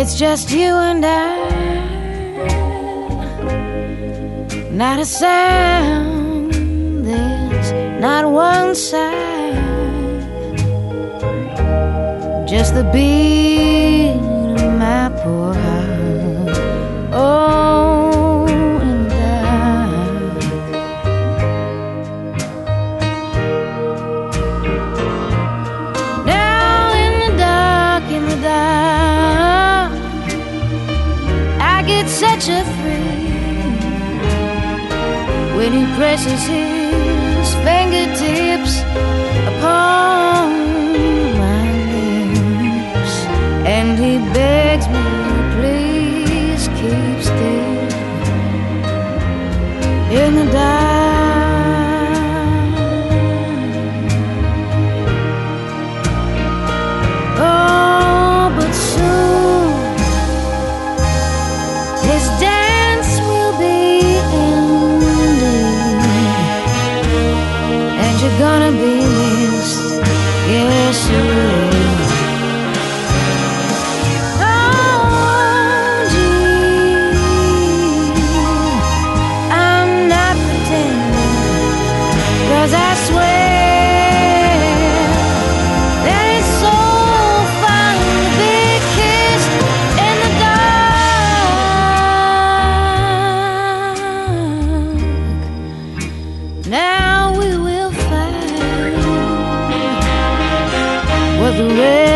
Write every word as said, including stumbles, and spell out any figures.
it's just you and I. Not a sound, there's not one sigh, just the beat of my poor heart. Oh, in the dark. Now in the dark, in the dark, I get such a thrill when he presses his fingertips upon my lips, and he begs me, please keep still in the dark. Oh, but soon his dance will be ending, and you're gonna be missed, yes you will. Oh, gee, I'm not pretending, 'cause I swear that it's so fun to be kissed in the dark. Now we will find what the rest